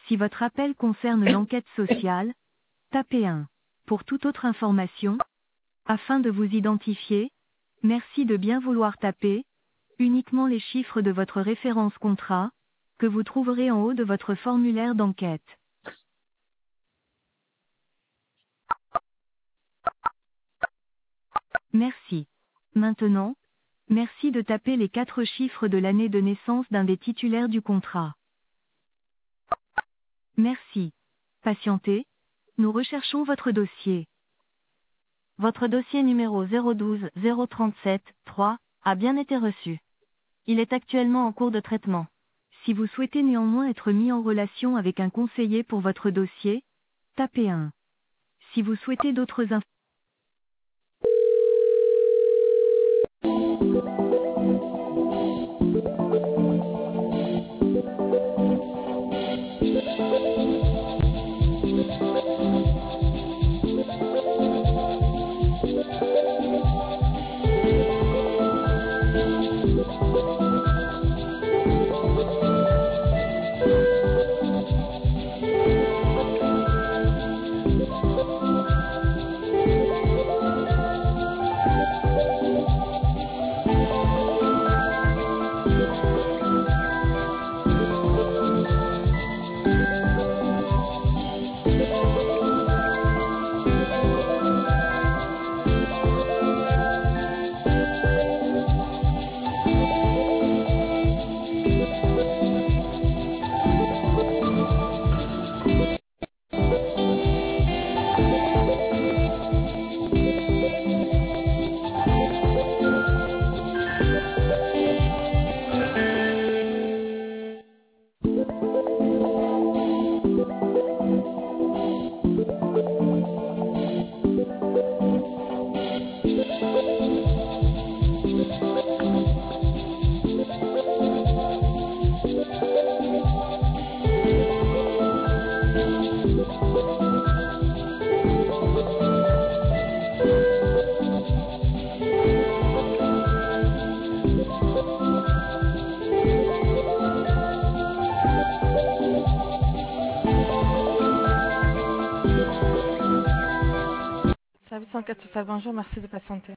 Si votre appel concerne l'enquête sociale, tapez 1. Pour toute autre information, afin de vous identifier, merci de bien vouloir taper uniquement les chiffres de votre référence contrat, que vous trouverez en haut de votre formulaire d'enquête. Merci. Maintenant, merci de taper les 4 chiffres de l'année de naissance d'un des titulaires du contrat. Merci. Patientez, nous recherchons votre dossier. Votre dossier numéro 012 037 3 a bien été reçu. Il est actuellement en cours de traitement. Si vous souhaitez néanmoins être mis en relation avec un conseiller pour votre dossier, tapez 1. Si vous souhaitez d'autres informations, Service enquête sociale, bonjour, merci de patienter.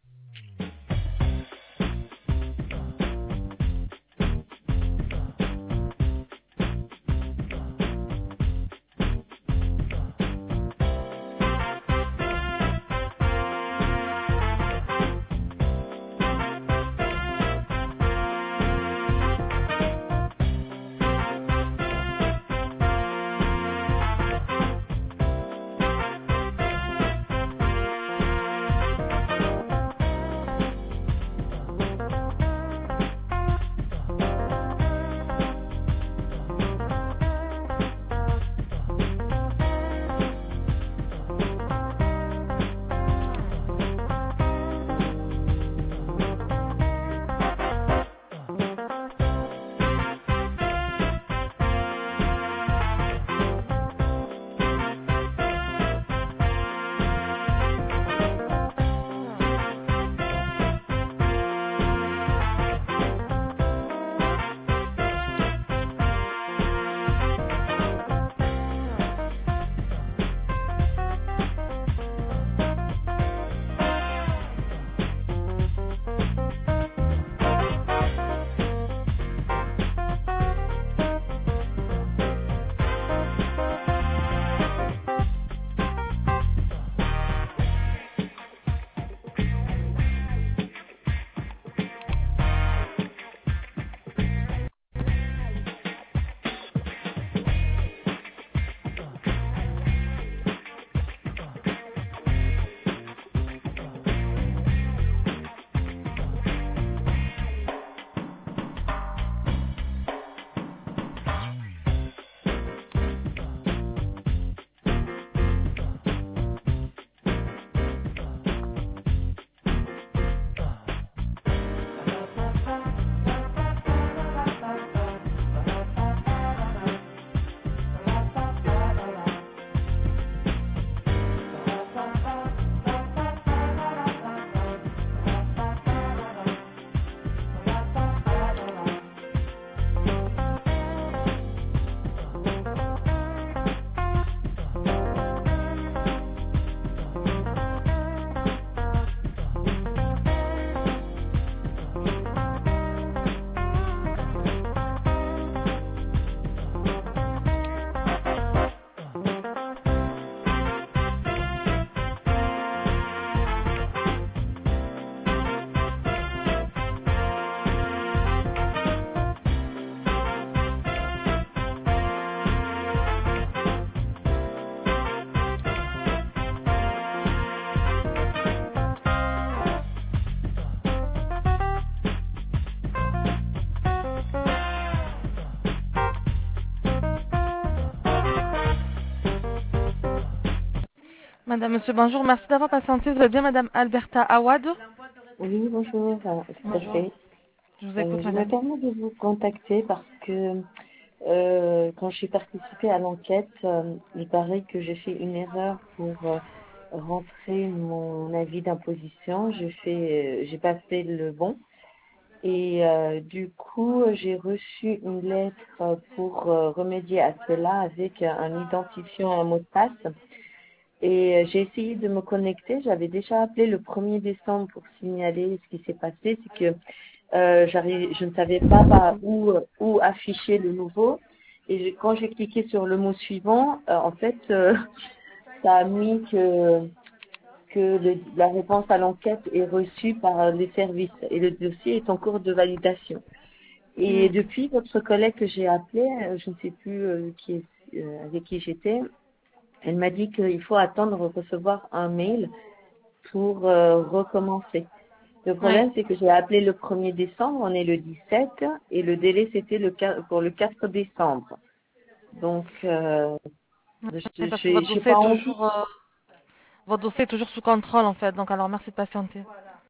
Madame, monsieur, bonjour. Merci d'avoir patienté. Vous êtes bien Madame Alberta Awad? Oui, bonjour, tout à Bonjour. fait. Je vous écoute, Je me madame. permets de vous contacter parce que quand j'ai participé à l'enquête, il paraît que j'ai fait une erreur pour rentrer mon avis d'imposition. J'ai pas fait le bon. Et du coup, j'ai reçu une lettre pour remédier à cela avec un identifiant et un mot de passe. Et j'ai essayé de me connecter. J'avais déjà appelé le 1er décembre pour signaler ce qui s'est passé. C'est que je ne savais pas où afficher le nouveau. Et quand j'ai cliqué sur le mot suivant, en fait, ça a mis que la réponse à l'enquête est reçue par les services et le dossier est en cours de validation. Et Hmm. depuis, votre collègue que j'ai appelé, je ne sais plus avec qui j'étais, elle m'a dit qu'il faut attendre de recevoir un mail pour recommencer. Le Oui. problème, c'est que j'ai appelé le 1er décembre, on est le 17, et le délai, c'était pour le 4 décembre. Donc, Parce que votre j'ai dossier pas est envie. toujours, votre dossier est toujours sous contrôle, en fait. Donc, alors, merci de patienter.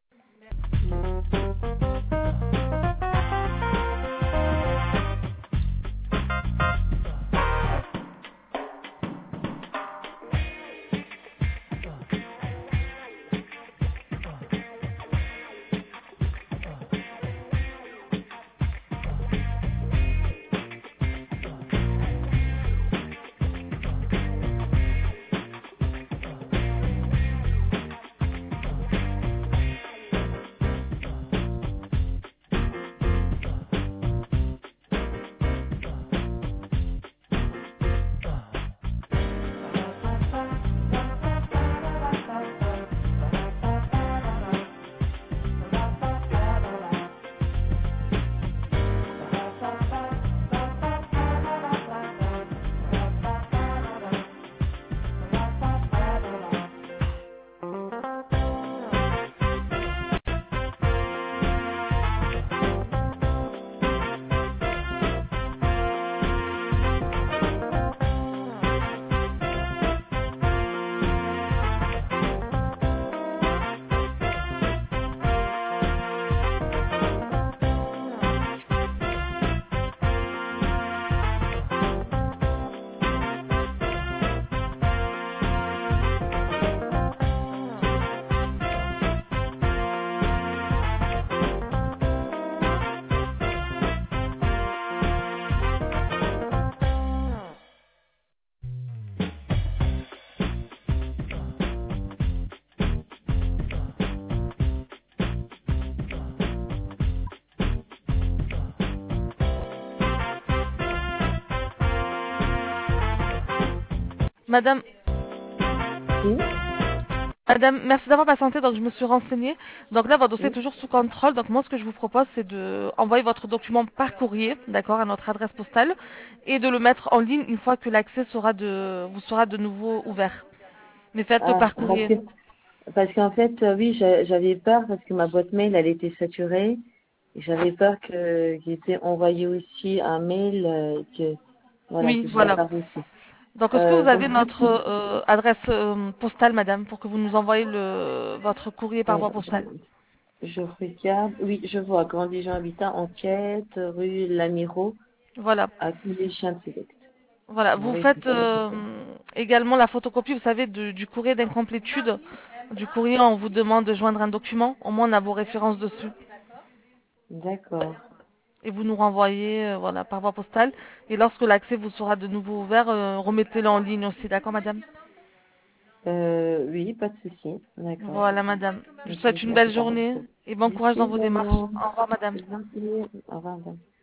Madame, Oui. Madame, merci d'avoir patienté. Donc, je me suis renseignée. Donc là, votre dossier est Oui. toujours sous contrôle. Donc, moi, ce que je vous propose, c'est de envoyer votre document par courrier, d'accord, à notre adresse postale, et de le mettre en ligne une fois que l'accès vous sera de nouveau ouvert. Mais faites-le Ah, par courrier. parce qu'en fait, oui, j'avais peur parce que ma boîte mail, elle était saturée. Et j'avais peur qu'il ait envoyé aussi un mail voilà, Oui, que je n'ai voilà. pas reçu. Donc, est-ce que vous avez Donc, du notre coup, adresse postale, madame, pour que vous nous envoyez votre courrier par euh, voie postale? je regarde. Oui, je vois. Grand Dijon Habitat, enquête, rue Lamiro, Voilà. à Coulet-Chin-Select. Voilà. Vous Oui, faites c'est ça, c'est ça. également la photocopie, vous savez, du courrier d'incomplétude. Du courrier, on vous demande de joindre un document. Au moins, on a vos références dessus. D'accord. Et vous nous renvoyez, voilà, par voie postale. Et lorsque l'accès vous sera de nouveau ouvert, remettez-le en ligne aussi. D'accord, madame? Oui, pas de souci. D'accord. Voilà, madame. Je vous Ok, souhaite une on belle fait pareil. journée et bon courage Merci dans vos démarches. également. Au revoir, madame. C'est gentil. Au revoir, madame.